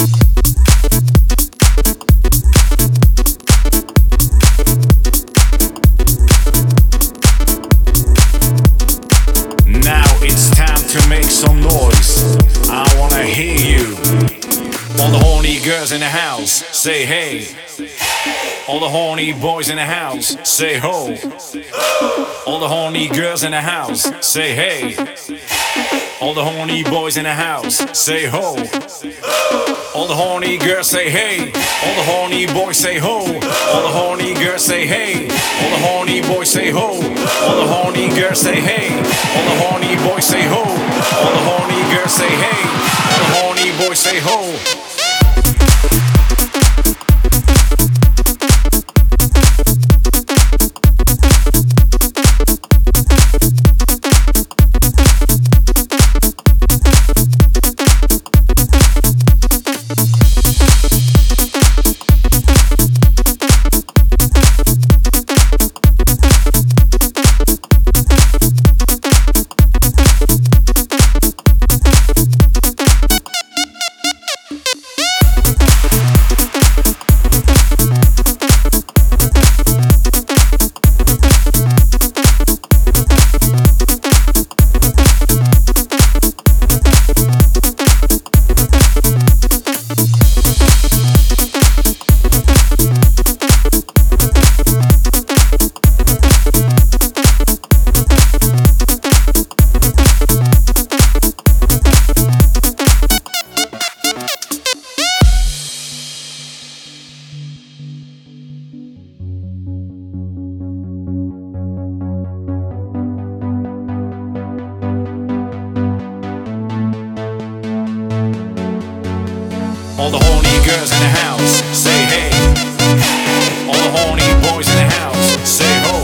Now it's time to make some noise. I wanna hear you. All the horny girls in the house, say hey. All the horny boys in the house, say ho. All the horny girls in the house, say hey. All the horny boys in the house, say ho. All the horny girls say hey. All the horny boys say ho. All the horny girls say hey. All the horny boys say ho. All the horny girls say hey. All the horny boys say ho. All the horny girls say hey. All the horny boys say ho. All the horny girls in the house, say hey. All the horny boys in the house, say ho.